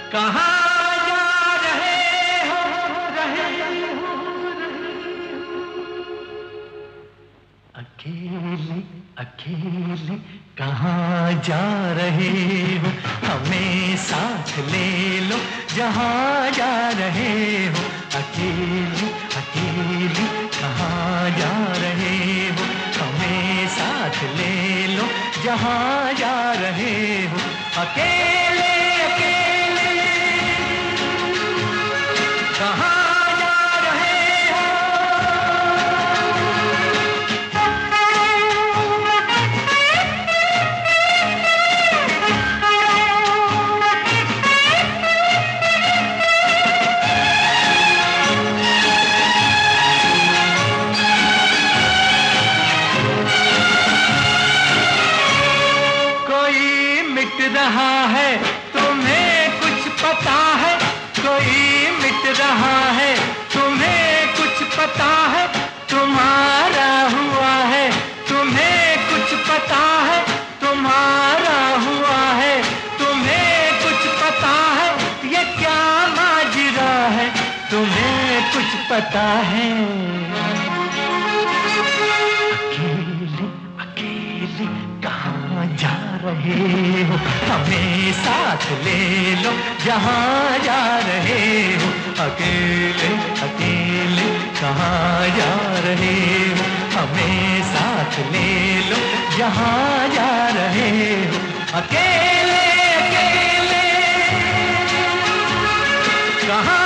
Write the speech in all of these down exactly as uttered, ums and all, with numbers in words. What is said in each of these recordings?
कहाँ जा रहे हो, रहे हो, अकेले अकेले कहाँ जा रहे हो, हमें साथ ले लो जहाँ जा रहे हो। अकेले अकेले कहाँ जा रहे हो, हमें साथ ले लो जहाँ जा रहे हो। अकेले अकेले कहाँ रहा है, तुम्हें कुछ पता है, कोई मिट रहा है, तुम्हें कुछ पता है, तुम्हारा हुआ है, तुम्हें कुछ पता है, तुम्हारा हुआ है, तुम्हें कुछ पता है, ये क्या माजरा है, तुम्हें कुछ पता है। अकेले अकेले कहाँ जा रहे हो, हमें साथ ले लो जहाँ जा रहे हो। अकेले अकेले कहाँ जा रहे हो, हमें साथ ले लो जहाँ जा रहे हो। अकेले अकेले कहाँ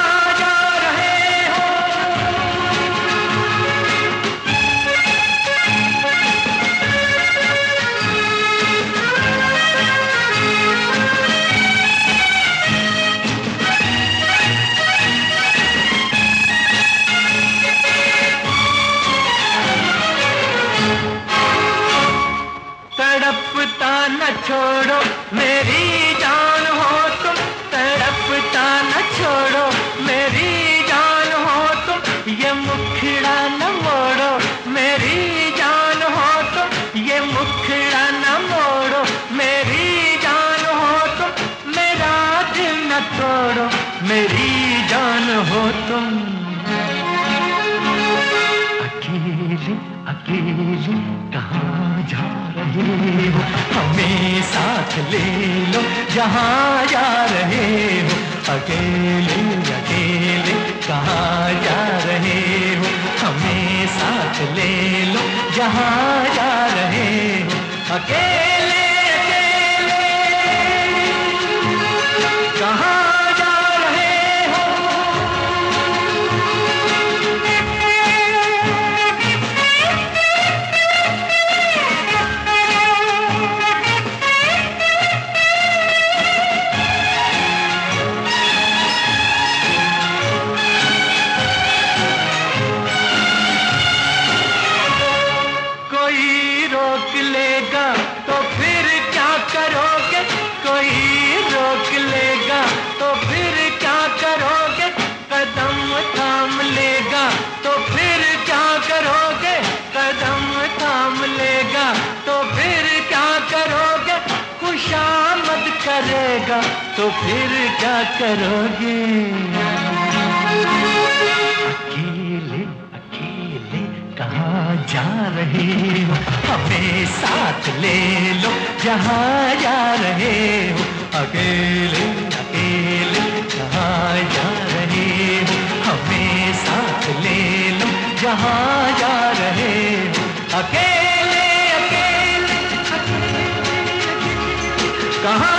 तड़पता न छोड़ो मेरी जान हो तुम, तड़पता न छोड़ो मेरी जान हो तुम, ये मुखड़ा न मोड़ो मेरी जान हो तुम, ये मुखड़ा न मोड़ो मेरी जान हो तुम, मेरा दिल न तोड़ो मेरी जान हो तुम। अकेले अकेले कहाँ जा रहे हो, हमें साथ ले लो जहाँ जा रहे हो। अकेले अकेले कहाँ जा रहे हो, हमें साथ ले लो जहाँ जा रहे हो। अकेले अकेले कहाँ रोक लेगा तो फिर क्या करोगे, कोई रोक लेगा तो फिर क्या करोगे, कदम थाम लेगा तो फिर क्या करोगे, कदम थाम लेगा तो फिर क्या करोगे, खुशामद करेगा तो फिर क्या करोगे। अकेले अकेले कहाँ जा रहे हो, हमें साथ ले लो जहाँ जा रहे हो। अकेले अकेले कहाँ जा रहे हो, हमें साथ ले लो जहाँ जा रहे हो। अकेले अकेले, अकेले, अकेले कहाँ